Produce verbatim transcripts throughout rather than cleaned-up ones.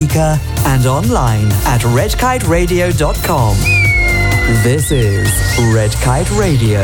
speaker and online at red kite radio dot com. This is Red Kite Radio.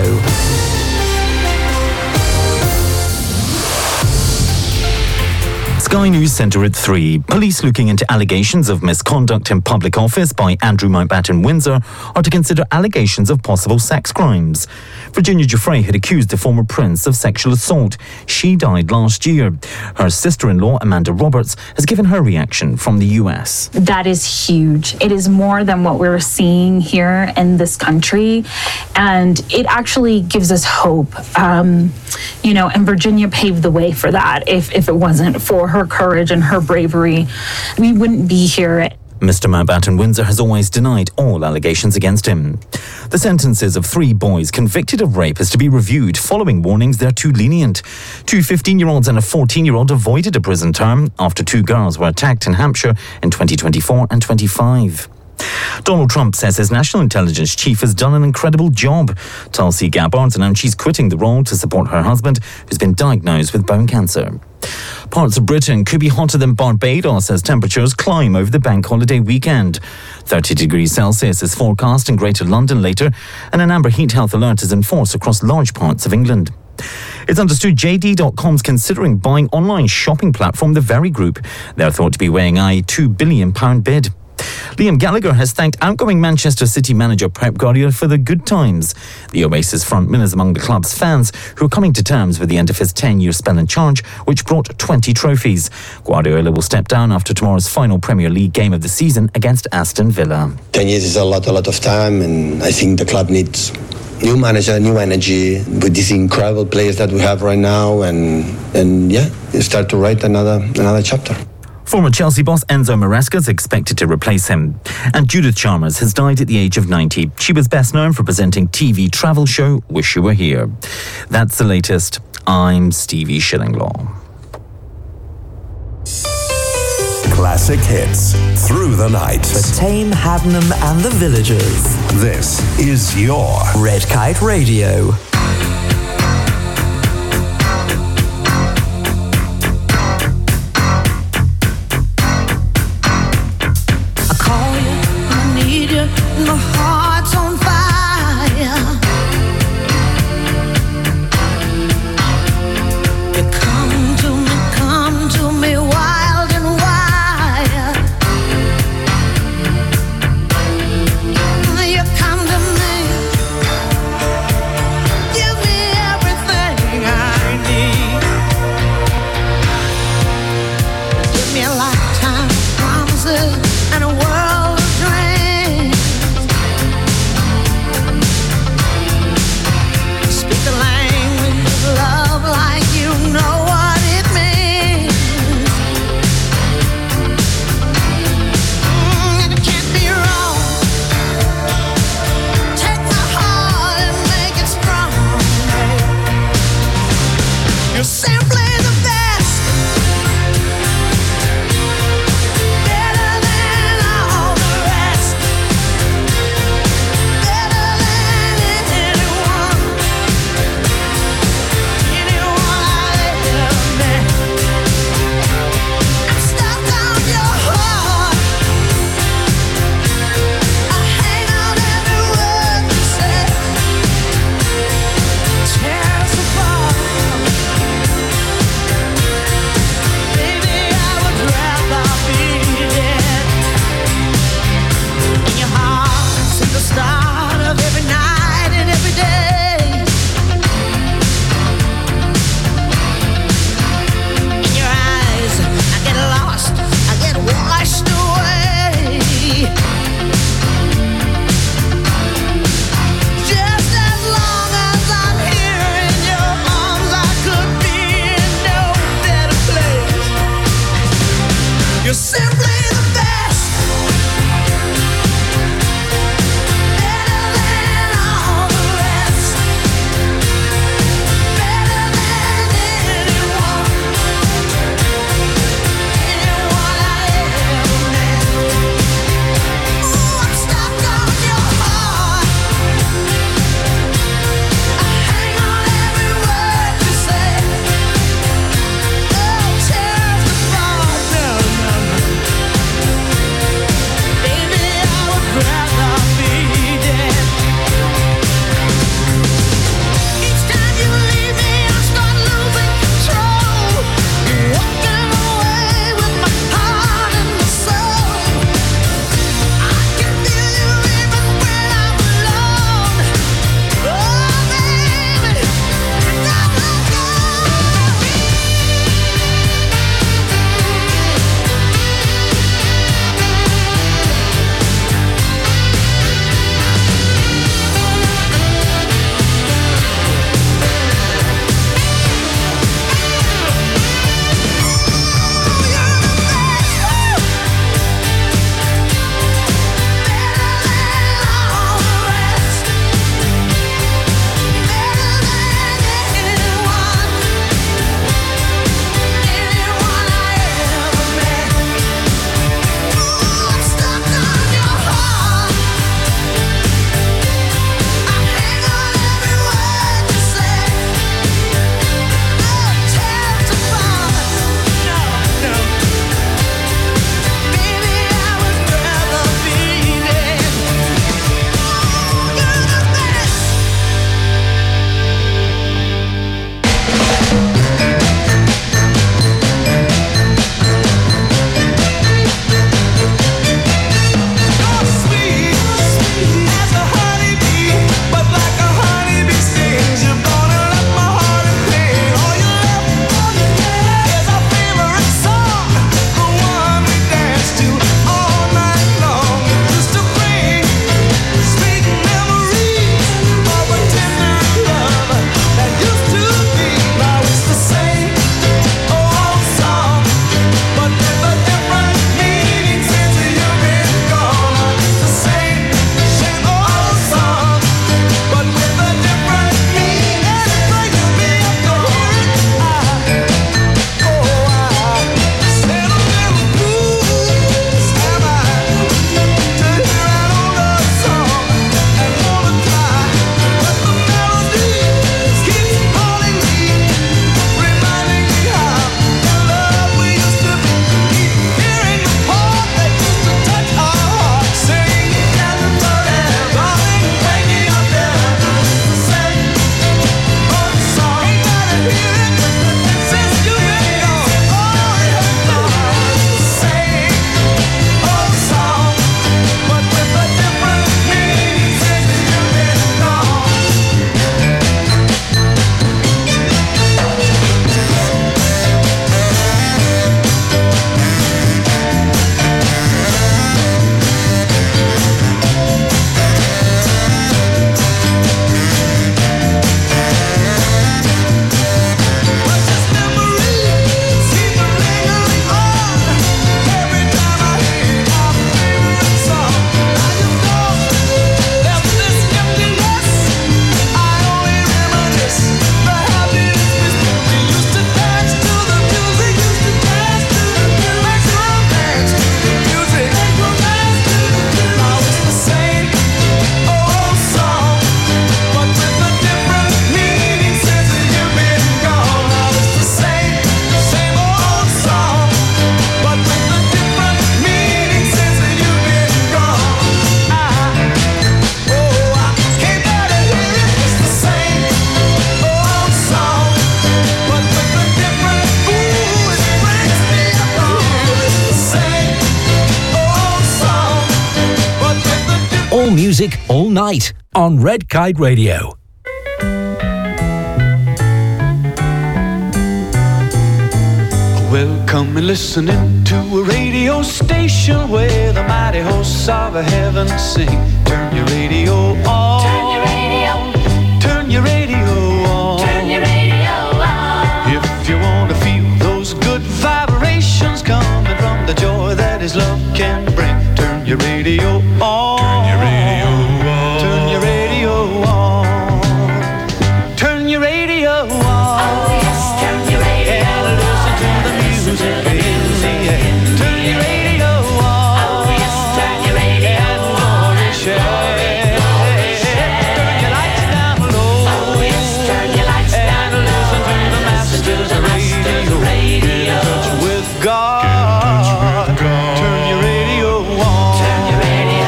Sky News Centre at three. Police looking into allegations of misconduct in public office by Andrew Mountbatten Windsor are to consider allegations of possible sex crimes. Virginia Giuffre had accused the former prince of sexual assault. She died last year. Her sister-in-law, Amanda Roberts, has given her reaction from the U S. That is huge. It is more than what we're seeing here in this country. And it actually gives us hope. Um, you know, and Virginia paved the way for that. If, if it wasn't for her courage and her bravery, we wouldn't be here. Mister Mountbatten Windsor has always denied all allegations against him. The sentences of three boys convicted of rape is to be reviewed following warnings they're too lenient. Two fifteen-year-olds and a fourteen-year-old avoided a prison term after two girls were attacked in Hampshire in twenty twenty-four and twenty-five. Donald Trump says his national intelligence chief has done an incredible job. Tulsi Gabbard announced she's quitting the role to support her husband, who's been diagnosed with bone cancer. Parts of Britain could be hotter than Barbados as temperatures climb over the bank holiday weekend. thirty degrees Celsius is forecast in Greater London later, and an amber heat health alert is in force across large parts of England. It's understood J D dot com's considering buying online shopping platform The Very Group. They're thought to be weighing a two billion pounds bid. Liam Gallagher has thanked outgoing Manchester City manager Pep Guardiola for the good times. The Oasis frontman is among the club's fans who are coming to terms with the end of his ten-year spell in charge, which brought twenty trophies. Guardiola will step down after tomorrow's final Premier League game of the season against Aston Villa. Ten years is a lot, a lot of time, and I think the club needs new manager, new energy with these incredible players that we have right now, and and yeah, start to write another another chapter. Former Chelsea boss Enzo Maresca is expected to replace him. And Judith Chalmers has died at the age of ninety. She was best known for presenting T V travel show Wish You Were Here. That's the latest. I'm Stevie Shillinglaw. Classic hits through the night. For Tame, Hadnam and the Villagers. This is your Red Kite Radio. My heart's on fire. You come to me, come to me wild and wild. You come to me, give me everything I need. Give me a lifetime of promises and a world of dreams. music all night on Red Kite Radio. Welcome and listening to a radio station where the mighty hosts of heaven sing. Turn your radio on. Turn your radio. Turn your radio on. Turn your radio on. If you want to feel those good vibrations coming from the joy that His love can bring, turn your radio on. Turn your radio on. Turn your radio on. Turn your radio on. Oh yes, turn your radio on. And listen to the music in the air. Turn your radio on. Oh yes, turn your radio on. And glory share. Turn your lights down low. Oh yes, turn your lights down low. And listen to the Masters Radio. Get in touch with God. Turn your radio on. Turn your radio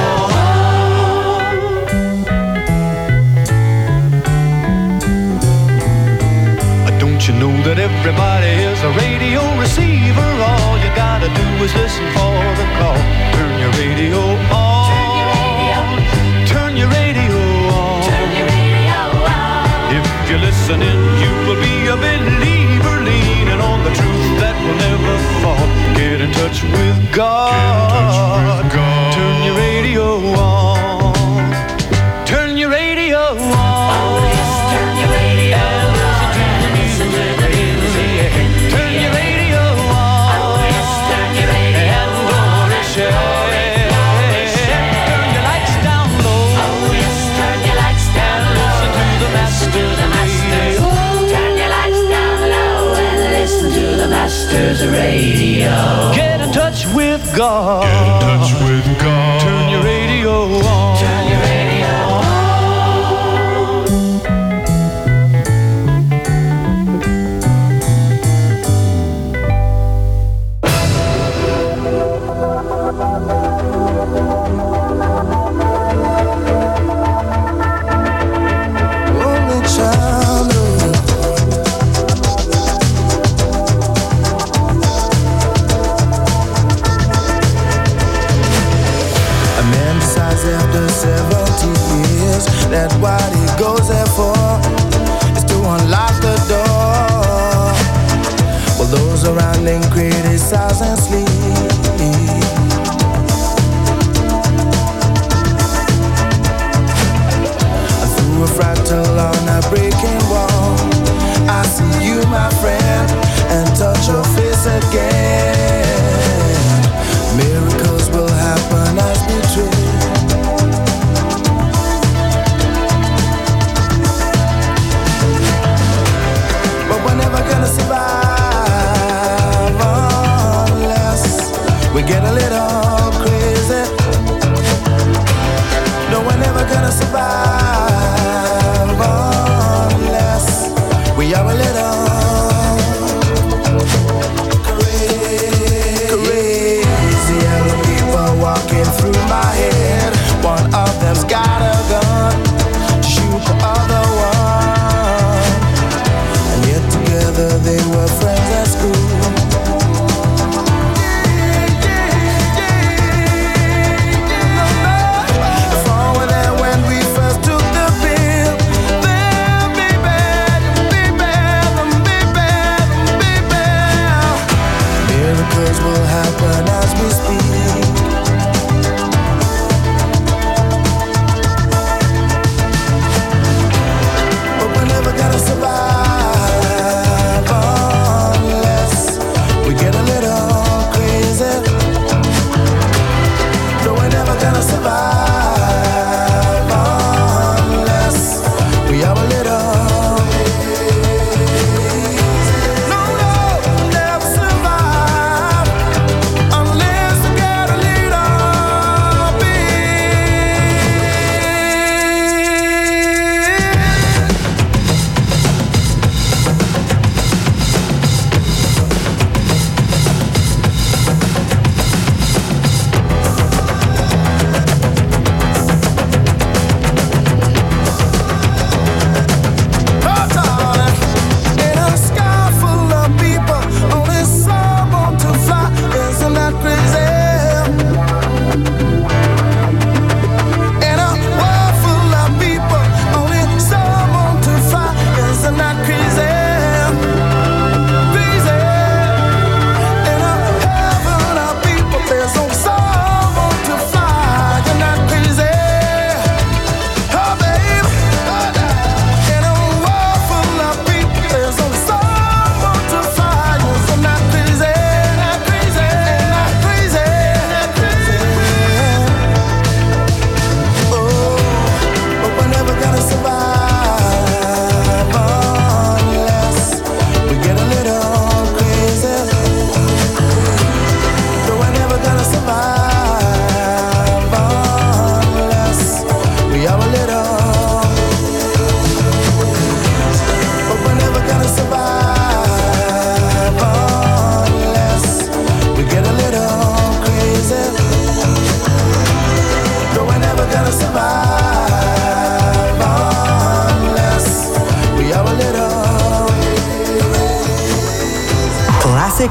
on. Don't you know that everybody is a radio receiver? All you gotta do is listen for the call. Turn your radio on. Turn your radio. Turn your radio on. Turn your radio on. If you're listening, you will be a believer, leaning on the truth that will never fall. Get in touch with God. Get in touch with God. Turn your radio on. Turn your radio on. Oh yes, turn your radio on. And listen to the music in the air. Turn your radio on. Oh yes, turn your radio on. And glory share. Turn your lights down low. Oh yes, turn your lights down low. And listen to the Masters Radio. Turn your lights down low and listen to the Masters Radio. Get in touch with God. Get in touch with God. Turn your radio on. Turn your radio on. Only child. A man decides after seventy years that what he goes there for is to unlock the door. While those around him criticize and sleep. And through a fractal on a breaking wall, I see you, my friend, and touch your face again. Miracles will happen as we dream. But we're never gonna survive unless we get a little crazy. No, we're never gonna survive unless we are a little crazy. Yellow people walking through my head. One of them's got a gun to shoot the other one. And yet together they were friends at school. If all were there when we first took the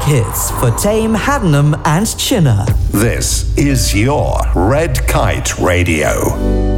hits for Tame, Haddenham and Chinner. This is your Red Kite Radio.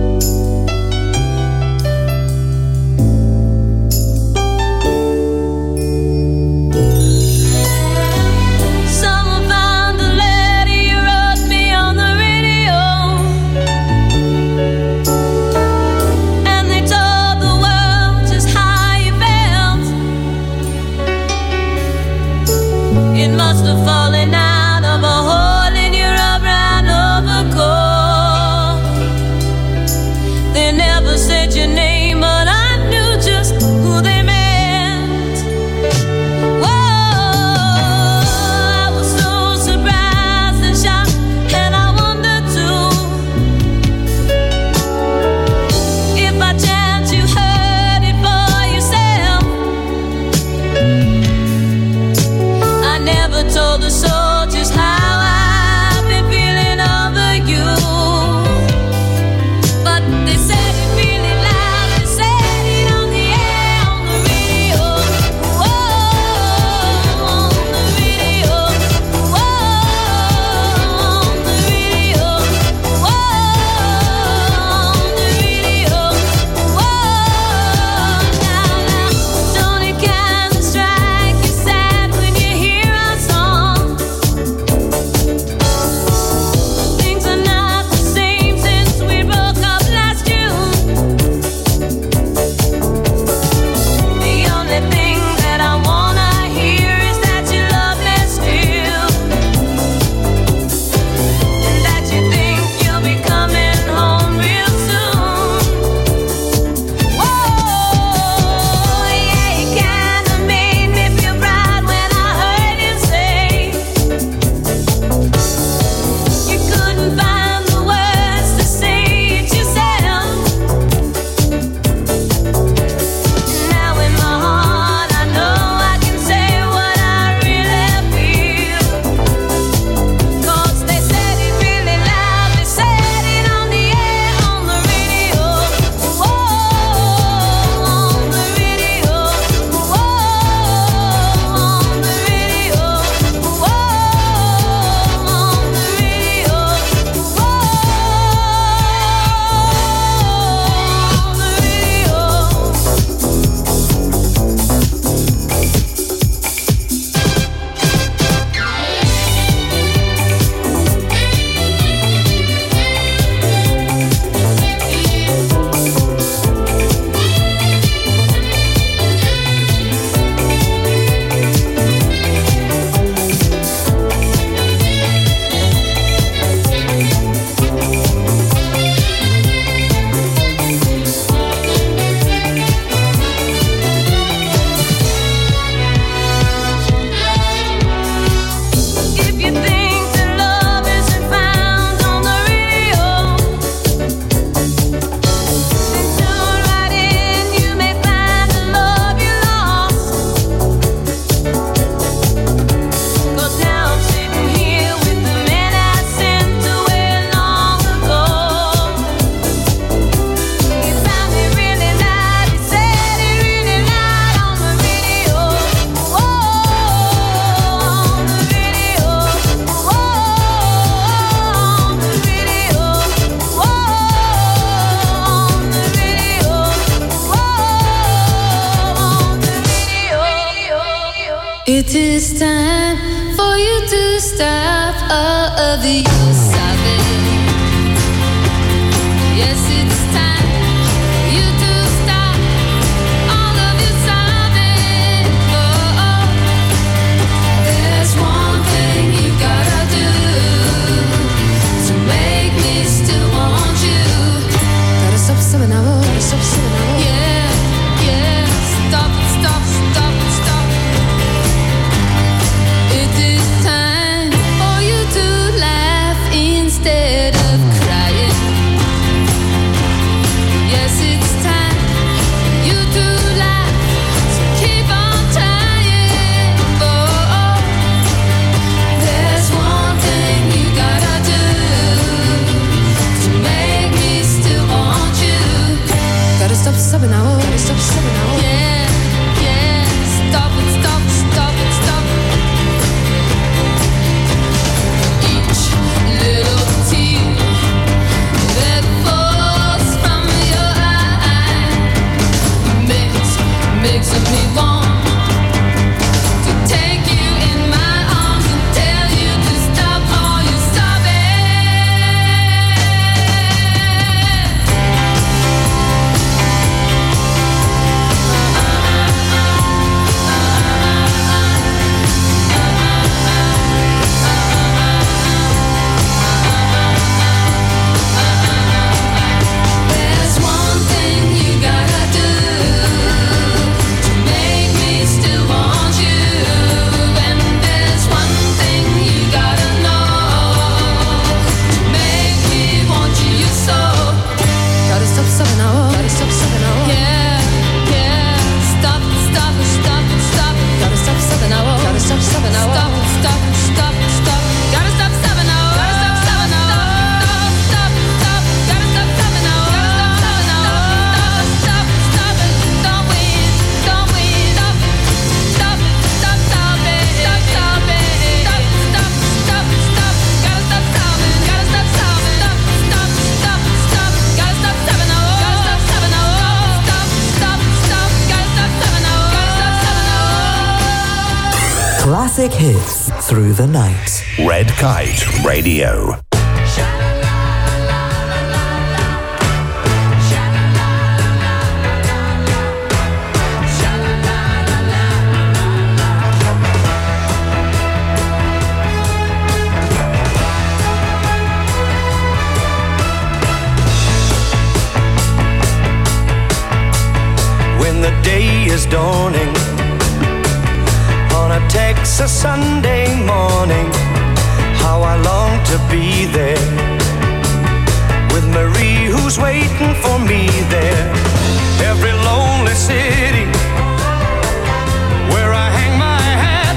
It is time for you to stop all of the use of it. Yes, it's time for you to stop all of use of it. Oh, oh. There's one thing you gotta do to make me still want you. Gotta stop stepping out, gotta stop stepping out. Yeah, yeah, stop it, stop, stop it, stop. It is time for you to laugh instead of crying. Yes, it's time for you to laugh, so keep on trying. Oh, oh. There's one thing you gotta do to make me still want you. Gotta stop stepping out, gotta stop stepping out. Yeah, yeah, stop it, stop, stop it, stop it. Classic hits through the night. Red Kite Radio. When the day is dawning on a Texas Sunday morning, how I long to be there with Marie who's waiting for me there. Every lonely city where I hang my hat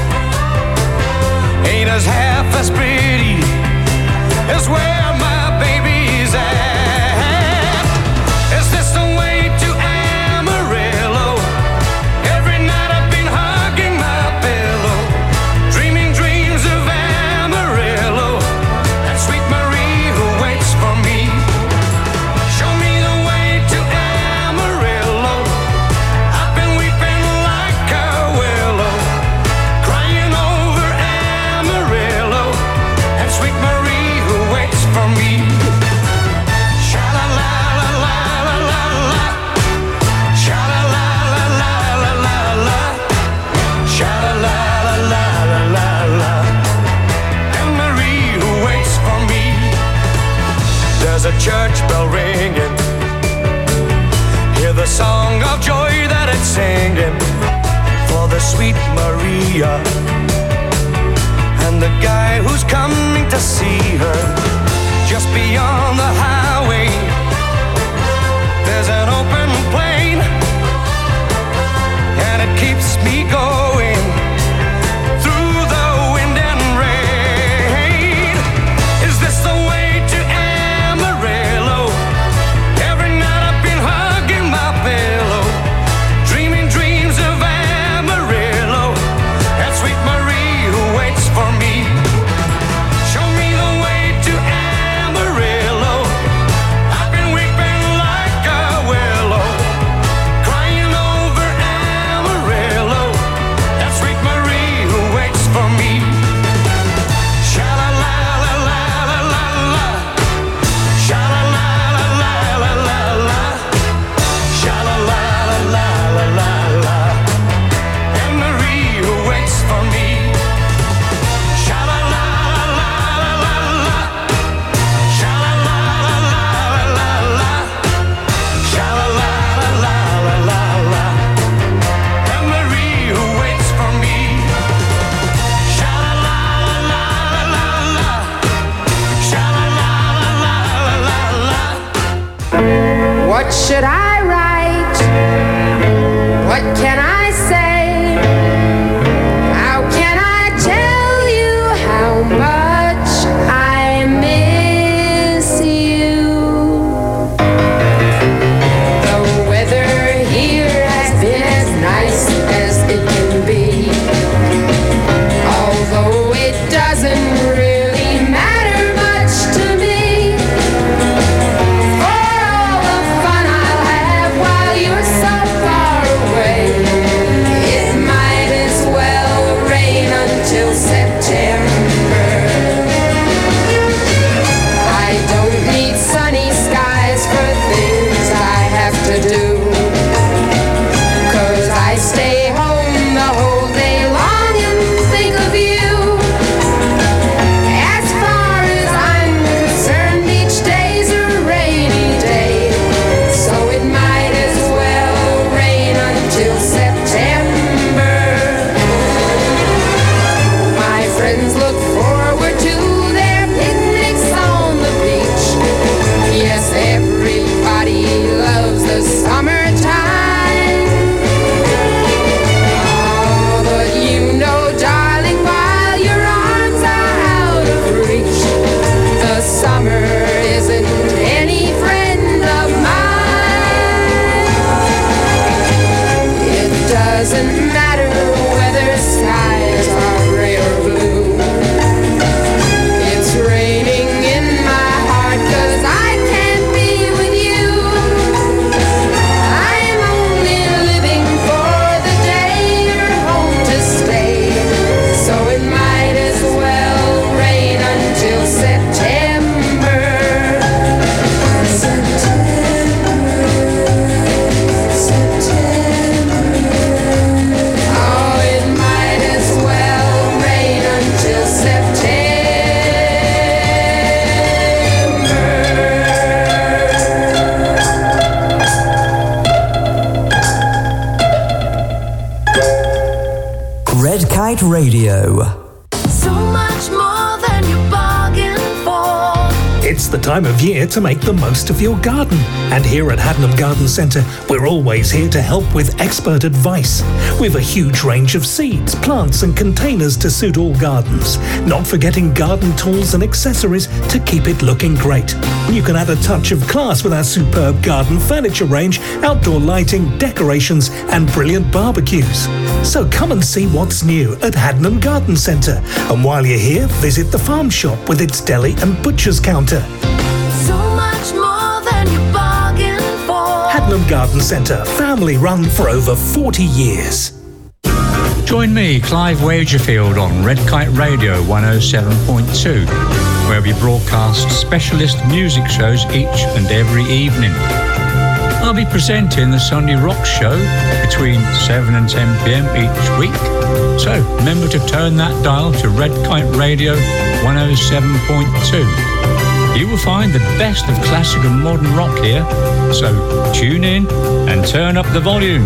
ain't as half as pretty as where my baby's at. Is this the way to Amarillo? Every night I've been hugging my pillow, dreaming dreams of Amarillo, that sweet Marie who waits for me. Show me the way to Amarillo. I've been weeping like a willow, crying over Amarillo, and sweet Marie who waits for me. Sha-la-la-la-la-la-la-la, sha-la-la-la-la-la-la, sha-la-la-la-la-la-la, and Marie who waits for me. There's a church bell ringing, hear the song of joy that it's singing for the sweet Maria and the guy who's coming to see her. Just beyond the highway, there's an open plain, and it keeps me going through the wind and rain. Is this the way to Amarillo? Every night I've been hugging my pillow, dreaming dreams of Amarillo, and sweet Marie who waits for me. Show me the way to Amarillo. I've been weeping like a willow, crying over Amarillo, that sweet Marie who waits for me. Sha-la-la-la-la-la-la, sha-la-la-la-la-la-la, sha-la-la-la-la-la-la, and Marie who waits for me. Sha-la-la-la-la-la-la, sha-la-la-la-la-la-la, sha-la-la-la-la-la-la, and Marie who waits for me. Sha-la-la-la-la-la-la, sha-la-la-la-la-la-la. What should I write? What can I say? How can I tell you how much I miss you? The weather here has been as nice as it can be, although it doesn't really matter much to me. For all the fun I'll have while you're so far away, Kite Radio. So much more than you bargained for. It's the time of year to make the most of your garden. And here at Haddenham Garden Centre, we're always here to help with expert advice. We've a huge range of seeds, plants and containers to suit all gardens. Not forgetting garden tools and accessories to keep it looking great. You can add a touch of class with our superb garden furniture range, outdoor lighting, decorations and brilliant barbecues. So come and see what's new at Haddenham Garden Centre. And while you're here, visit the farm shop with its deli and butcher's counter. So much more than you bargained for. Haddenham Garden Centre, family run for over forty years. Join me, Clive Wagerfield, on Red Kite Radio one oh seven point two, where we broadcast specialist music shows each and every evening. I'll be presenting the Sunday Rock Show between seven and ten p.m. each week. So remember to turn that dial to Red Kite Radio one oh seven point two. You will find the best of classic and modern rock here. So tune in and turn up the volume.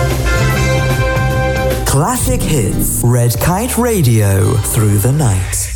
Classic hits. Red Kite Radio through the night.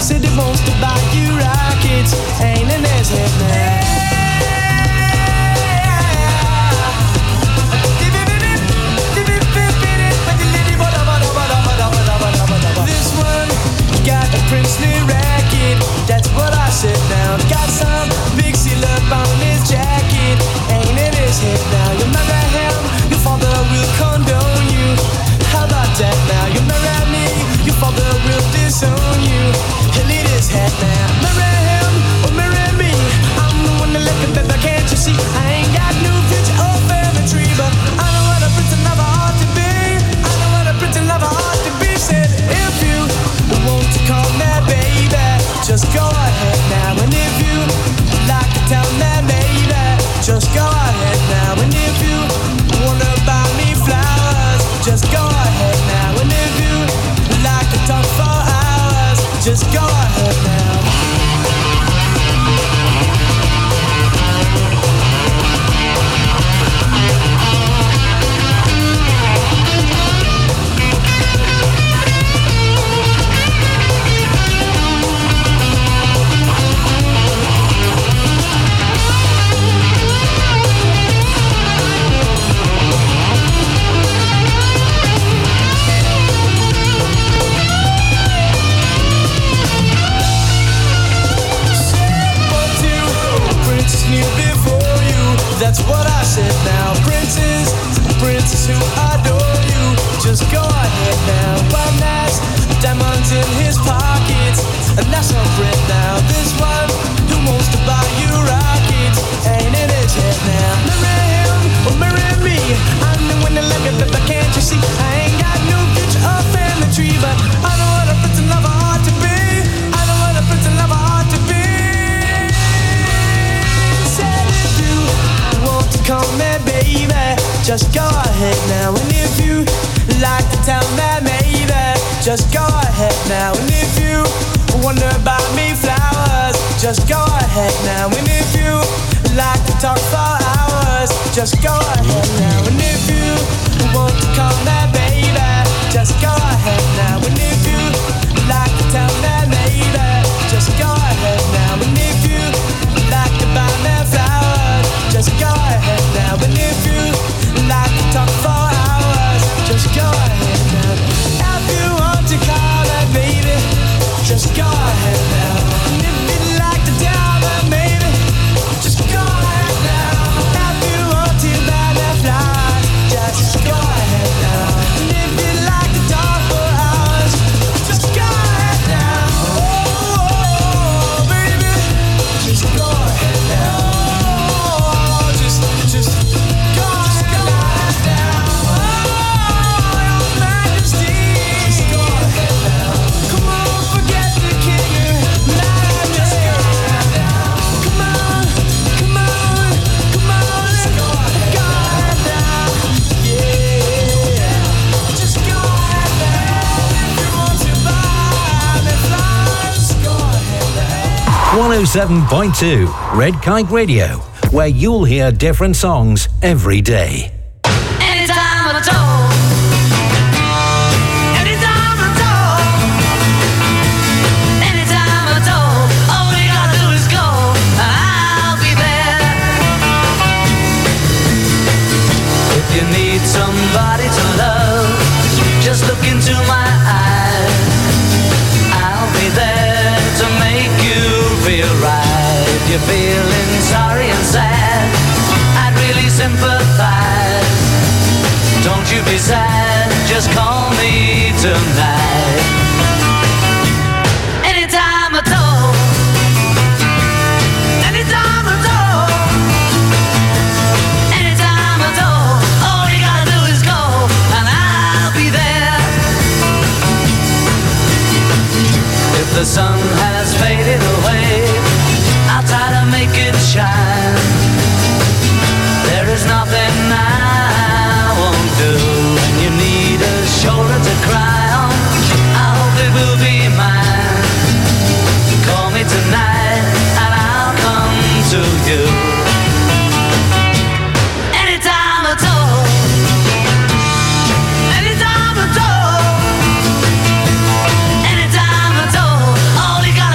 said he wants to buy you rockets, ain't in his head now. This one got a princely racket, that's what I said now. Got some big seal up on his jacket, ain't in his head now. You marry him, your father will condone you. How about that now? You marry me, your father will disown you. He'll eat his head now. Marry him or marry me, I'm the one that left it, baby, can't you see? I ain't got no future or family tree, but I know what a prince and lover ought to be. I know what a prince and lover ought to be. Said if you want to call me baby, just go ahead now. And if you like to tell me maybe, just go ahead now. And if you wanna buy me flowers, just go ahead now. And if you like to talk for hours, just go ahead now. That's what I said now. Princes, princes who adore you, just go ahead now. One has diamonds in his pockets, and that's not bread now. This one who wants to buy you rockets, ain't in his head now. Marry him or marry me, I'm the one that like it, but can't you see? I ain't got no future or family tree, but I know what a prince and lover ought to be. I know what a prince and lover ought to be. Said if you want to call me baby, just go ahead now. And if you like to tell me maybe, just go ahead now. And if you wonder about me flowers, just go ahead now. And if you like to talk for hours, just go ahead now. And if you want to call me baby, just go ahead now. And if you like to tell me maybe, just go ahead now. And if you like to buy me flowers, just go ahead now. And if you like to talk for hours, just go ahead now. If you want to call me baby, just go ahead now. And if you'd like to tell me maybe, just go ahead now. If you want to buy me flowers, just go ahead now. And if you'd like to talk for hours, just go ahead now. Oh, baby, just go ahead now. Just, just go ahead now. Oh, your majesty, just go ahead now. Come on, forget the king. Just go ahead now. Come on, come on, come on. Just go ahead now. Yeah, just go ahead now. If you want to buy me flowers, just go ahead now. one oh seven point two Red Kite Radio, where you'll hear different songs every day. Anytime at all. Anytime at all. Anytime at all. All you gotta do is go, and I'll be there. If you need somebody to love, just look into my eyes. I'll be there to make you feel right. If you're feeling sorry and sad, I'd really sympathize. Don't you be sad, just call me tonight. Anytime at all. Anytime at all. Anytime at all. All you gotta do is go, and I'll be there. If the sun has faded away, I'll try to make it shine. There is nothing I won't do. When you need a shoulder to cry on, I hope it will be mine. Call me tonight and I'll come to you. Anytime at all. Anytime at all. Anytime at all. All you got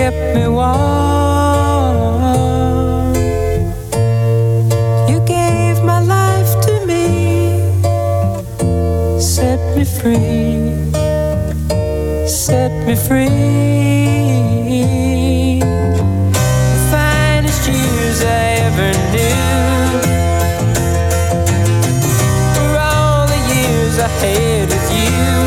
kept me warm. You gave my life to me, set me free, set me free. The finest years I ever knew were all the years I had with you.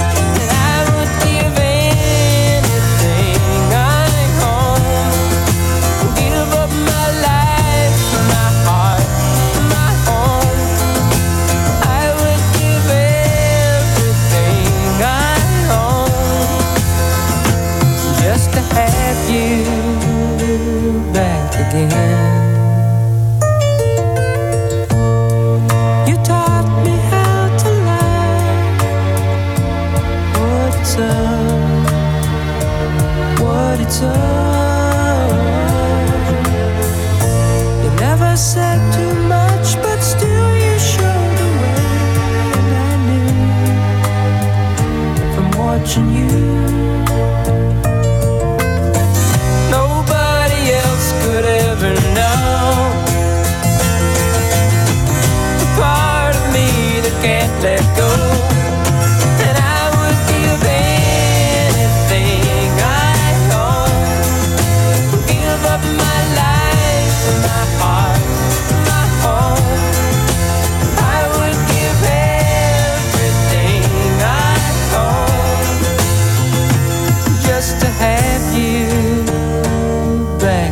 You taught me how to love, what it's up, what it's up. You never said too much, but still you showed the way, and I knew from watching you. Could ever know the part of me that can't let go, and I would give anything I own, give up my life, my heart, my home. I would give everything I own just to have you back.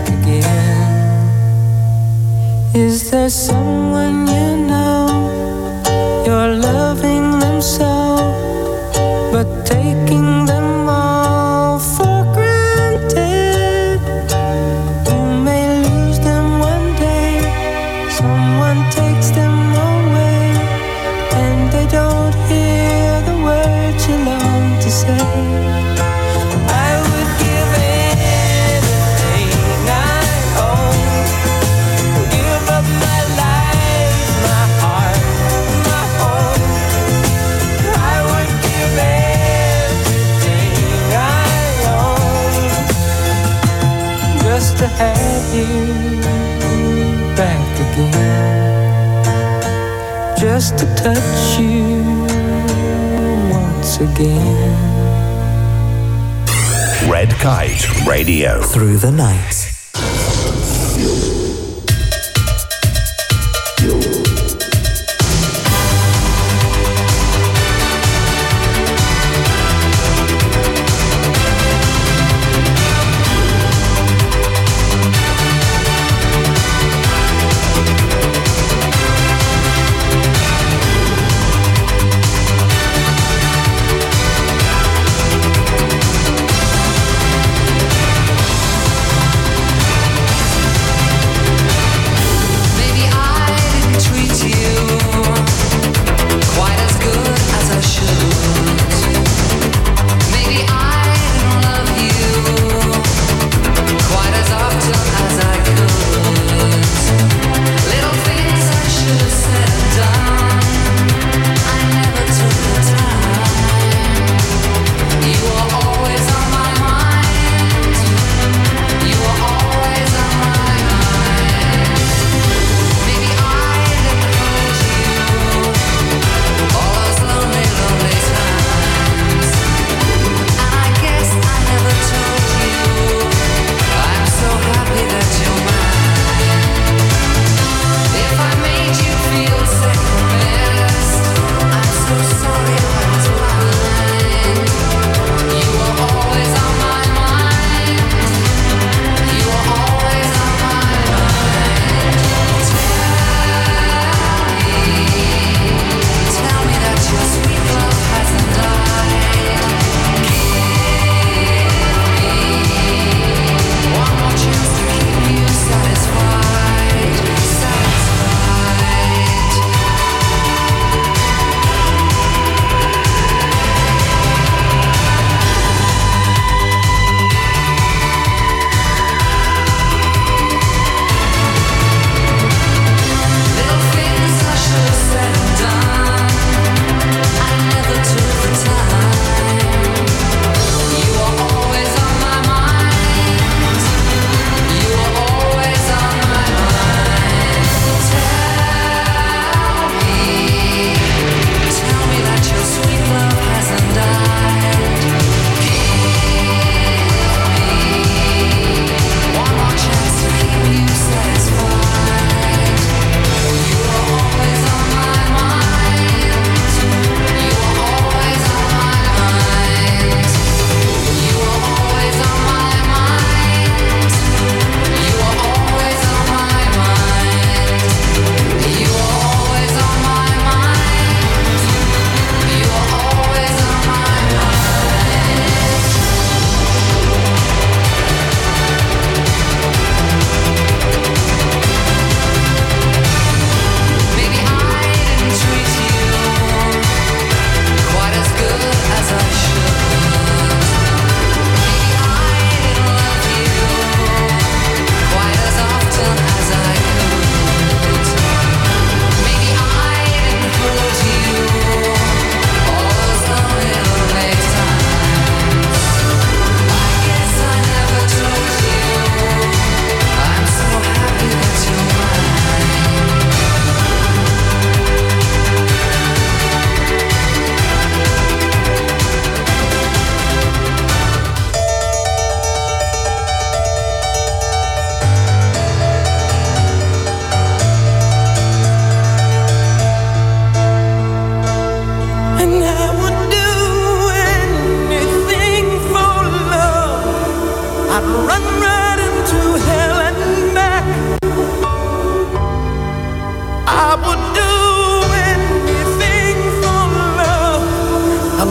Is there someone you know, you're loving them so, but taking them all for granted? You may lose them one day, someone takes them away, and they don't hear the words you long to say. To have you back again, just to touch you once again. Red Kite Radio. Through the night.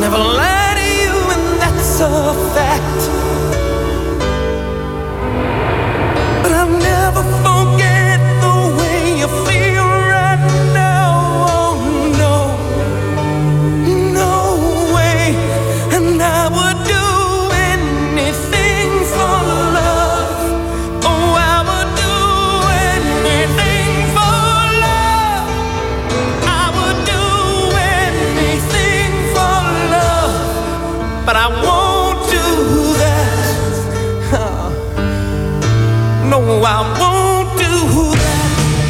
never lie to you, and that's a fact. But I'll never forget the way you feel right now. Oh no, no way. And I would do anything for love. Oh, I would do anything for love. I would do anything for love. But I won't do that. Oh. No, I won't do that.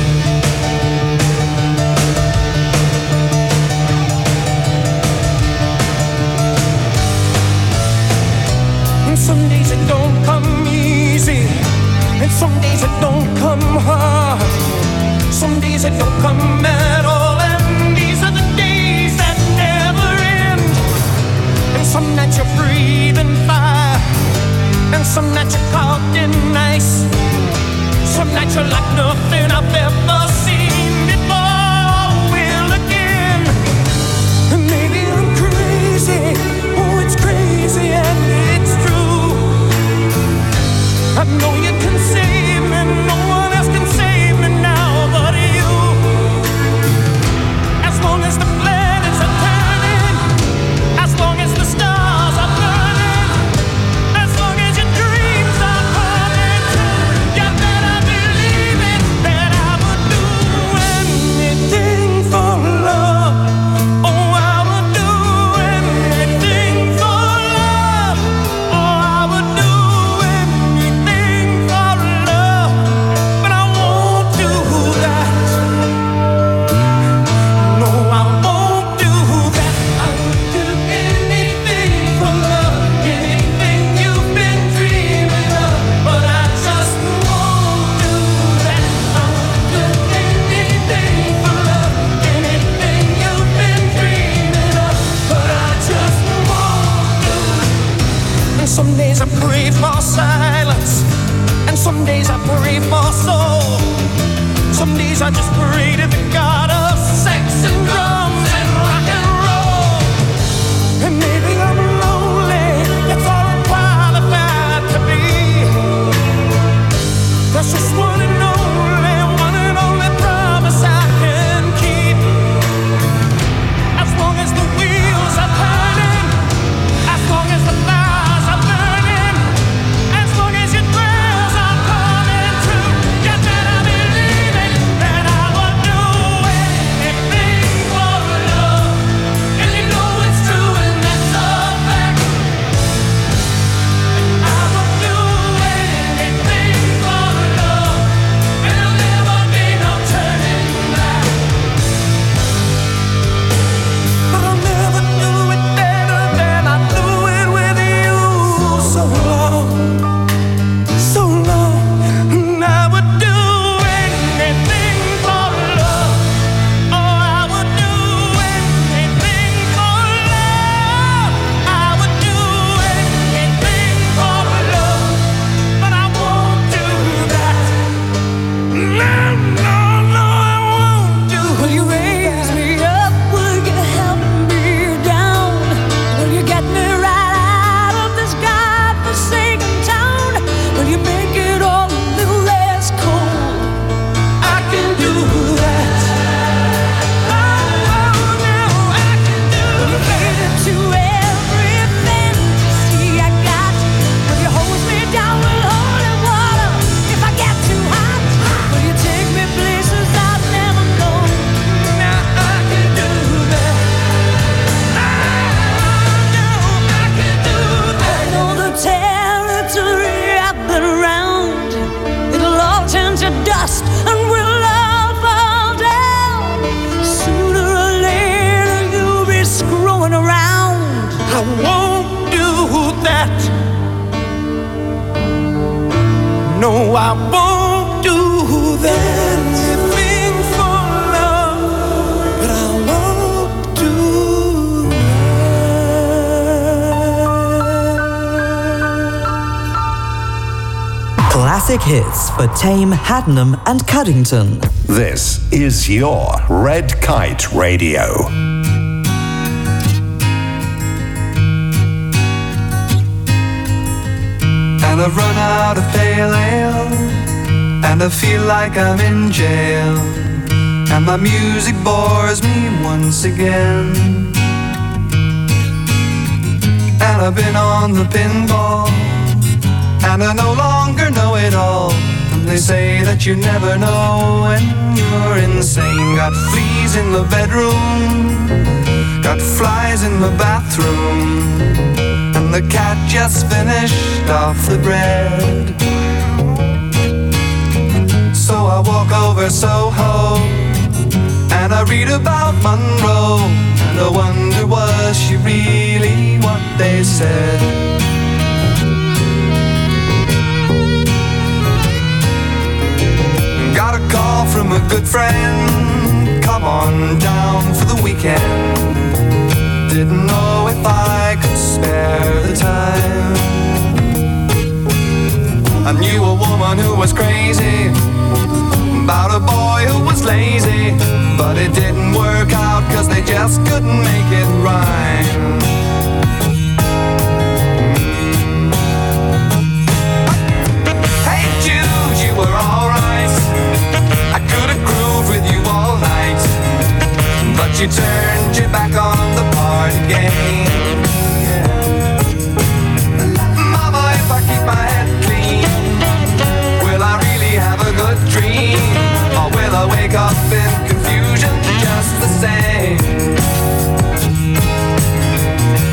And some days it don't come easy, and some days it don't come hard. Some days it don't come at all, and these are the days that never end. And some nights you're breathing fire, and some nights you're caught in ice. Some nights you're like nothing I've ever seen before. Will again. And maybe I'm crazy. Oh, it's crazy and it's true. I know you can save me. No one else can save me now but you. As long as the planets are turning, as long as the stars are burning, as long as your dreams are coming true, you better believe it, that I would do anything for love. Oh, I would do anything for love. Oh, I would do anything for love. But I won't do that. No, I won't do that. I would do anything for love, anything you've been dreaming of. But I just won't do that. I would do anything for love, anything you've been dreaming of. But I just won't do it. And some days I pray for silence, and some days I pray for soul. Some days I just pray to the God of sex and drums and rock and roll. And maybe I'm lonely, that's all I'm qualified to be. That's just one and only, one and only promise I can keep. As long as the wheels are turning, as long as the fires are burning, as long as your prayers are coming true, you better believe it, that I would do anything for love. And you know it's true, and that's a fact. I would do anything for love, and there'll never be no turning back. But I'll never do it better than I do it with you. So long, so long, and I would do anything for love. Oh, I would do anything for love. I would do anything for love, but I won't do that. No, no, no, I won't do. Will you raise me up? Will you help me down? Will you get me right out of this godforsaken town? Will you make it all a little less cold? I can do that. Oh, oh, no, I can do that. Will you cater to every fantasy I got? Will you hose me down with holy water if I get too hot? Will you take me places I've never known? Now I can do that. Oh, no, I can do that. I know the territory I've been around. It'll all turn to dust and we'll all fall down. Sooner or later you'll be screwing around. I won't do that. No, I won't do that. Anything for love, but I won't do that. Classic hits for Tame, Haddenham and Cuddington. This is your Red Kite Radio. I've run out of pale ale, and I feel like I'm in jail, and my music bores me once again. And I've been on the pinball, and I no longer know it all. And they say that you never know when you're insane. Got fleas in the bedroom, got flies in the bathroom, and the cat just finished off the bread. So I walk over Soho, and I read about Monroe, and I wonder, was she really what they said? Got a call from a good friend, come on down for the weekend. Didn't know if I could spare the time. I knew a woman who was crazy about a boy who was lazy, but it didn't work out cause they just couldn't make it rhyme. Hey Jude, you were alright, I could have grooved with you all night, but you turned your back on the party game. Mama, if I keep my head clean, will I really have a good dream? Or will I wake up in confusion just the same?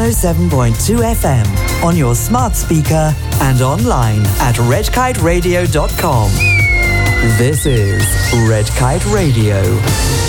oh seven point two F M on your smart speaker and online at red kite radio dot com. This is Red Kite Radio.